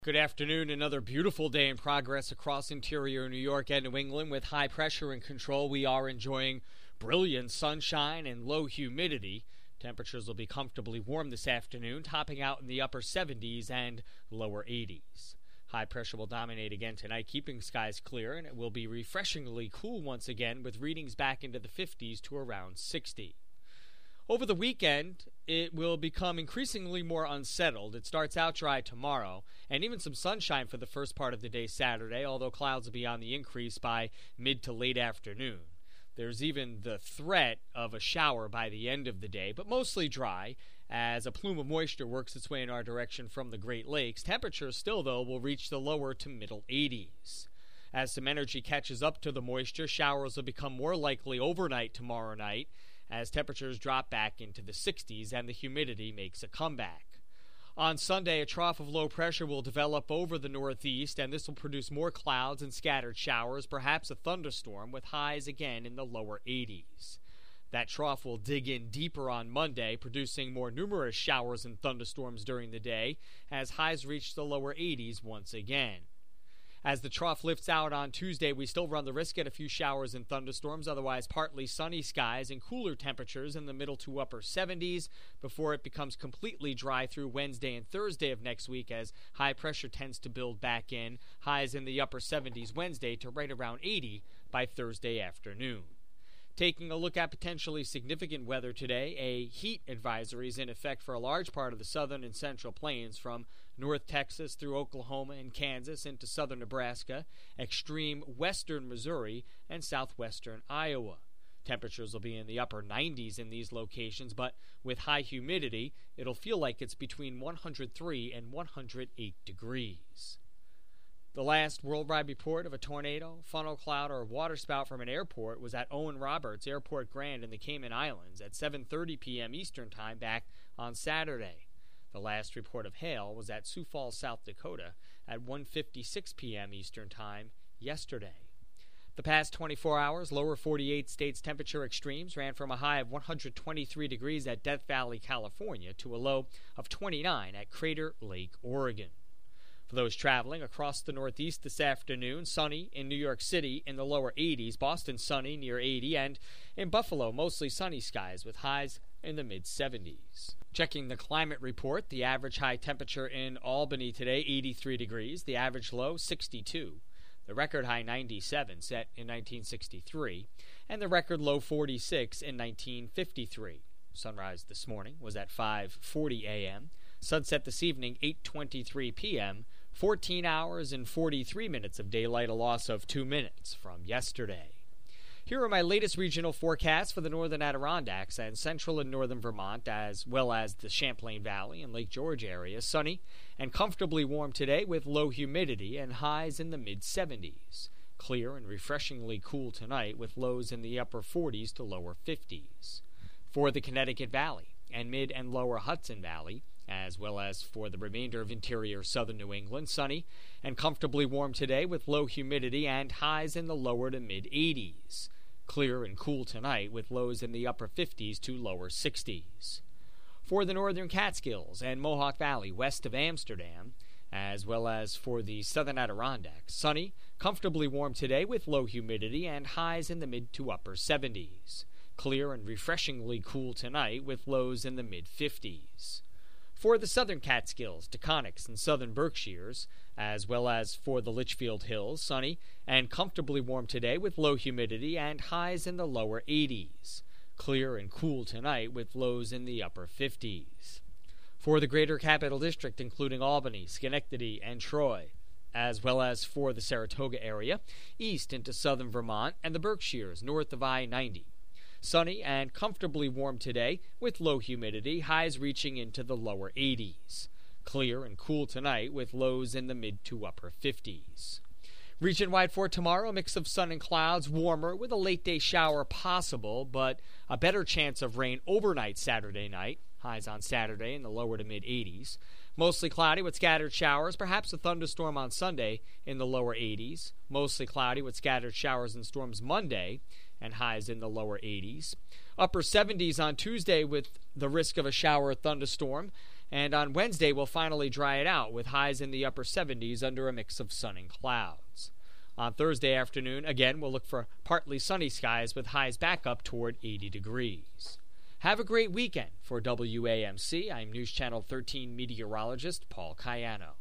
Good afternoon. Another beautiful day in progress across interior New York and New England. With high pressure in control, we are enjoying brilliant sunshine and low humidity. Temperatures will be comfortably warm this afternoon, topping out in the upper 70s and lower 80s. High pressure will dominate again tonight, keeping skies clear, and it will be refreshingly cool once again, with readings back into the 50s to around 60. Over the weekend, it will become increasingly more unsettled. It starts out dry tomorrow, and even some sunshine for the first part of the day Saturday, although clouds will be on the increase by mid to late afternoon. There's even the threat of a shower by the end of the day, but mostly dry, as a plume of moisture works its way in our direction from the Great Lakes. Temperatures still, though, will reach the lower to middle 80s. As some energy catches up to the moisture, showers will become more likely overnight tomorrow night, as temperatures drop back into the 60s and the humidity makes a comeback. On Sunday, a trough of low pressure will develop over the northeast, and this will produce more clouds and scattered showers, perhaps a thunderstorm, with highs again in the lower 80s. That trough will dig in deeper on Monday, producing more numerous showers and thunderstorms during the day, as highs reach the lower 80s once again. As the trough lifts out on Tuesday, we still run the risk at a few showers and thunderstorms, otherwise partly sunny skies and cooler temperatures in the middle to upper 70s before it becomes completely dry through Wednesday and Thursday of next week, as high pressure tends to build back in, highs in the upper 70s Wednesday to right around 80 by Thursday afternoon. Taking a look at potentially significant weather today, a heat advisory is in effect for a large part of the southern and central plains, from North Texas through Oklahoma and Kansas into southern Nebraska, extreme western Missouri, and southwestern Iowa. Temperatures will be in the upper 90s in these locations, but with high humidity, it'll feel like it's between 103 and 108 degrees. The last worldwide report of a tornado, funnel cloud, or waterspout from an airport was at Owen Roberts Airport Grand in the Cayman Islands at 7:30 p.m. Eastern Time back on Saturday. The last report of hail was at Sioux Falls, South Dakota at 1:56 p.m. Eastern Time yesterday. The past 24 hours, lower 48 states temperature extremes ran from a high of 123 degrees at Death Valley, California, to a low of 29 at Crater Lake, Oregon. For those traveling across the Northeast this afternoon, sunny in New York City in the lower 80s, Boston sunny near 80, and in Buffalo, mostly sunny skies with highs in the mid-70s. Checking the climate report, the average high temperature in Albany today, 83 degrees, the average low, 62. The record high, 97, set in 1963, and the record low, 46, in 1953. Sunrise this morning was at 5:40 a.m., sunset this evening, 8:23 p.m., 14 hours and 43 minutes of daylight, a loss of 2 minutes from yesterday. Here are my latest regional forecasts for the northern Adirondacks and central and northern Vermont, as well as the Champlain Valley and Lake George area. Sunny and comfortably warm today with low humidity and highs in the mid-70s. Clear and refreshingly cool tonight with lows in the upper 40s to lower 50s. For the Connecticut Valley and mid and lower Hudson Valley, as well as for the remainder of interior southern New England, sunny and comfortably warm today with low humidity and highs in the lower to mid-80s. Clear and cool tonight with lows in the upper 50s to lower 60s. For the northern Catskills and Mohawk Valley west of Amsterdam, as well as for the southern Adirondacks, sunny, comfortably warm today with low humidity and highs in the mid to upper 70s. Clear and refreshingly cool tonight with lows in the mid-50s. For the southern Catskills, Taconics, and southern Berkshires, as well as for the Litchfield Hills, sunny and comfortably warm today with low humidity and highs in the lower 80s. Clear and cool tonight with lows in the upper 50s. For the greater Capital District, including Albany, Schenectady, and Troy, as well as for the Saratoga area, east into southern Vermont, and the Berkshires north of I-90. Sunny and comfortably warm today with low humidity, highs reaching into the lower 80s. Clear and cool tonight with lows in the mid to upper 50s. Region-wide for tomorrow, a mix of sun and clouds, warmer with a late-day shower possible, but a better chance of rain overnight Saturday night. Highs on Saturday in the lower to mid-80s. Mostly cloudy with scattered showers, perhaps a thunderstorm on Sunday in the lower 80s. Mostly cloudy with scattered showers and storms Monday, and highs in the lower 80s. Upper 70s on Tuesday with the risk of a shower or thunderstorm, And on Wednesday, we'll finally dry it out with highs in the upper 70s under a mix of sun and clouds. On Thursday afternoon, again, we'll look for partly sunny skies with highs back up toward 80 degrees. Have a great weekend. For WAMC, I'm News Channel 13 meteorologist Paul Cayano.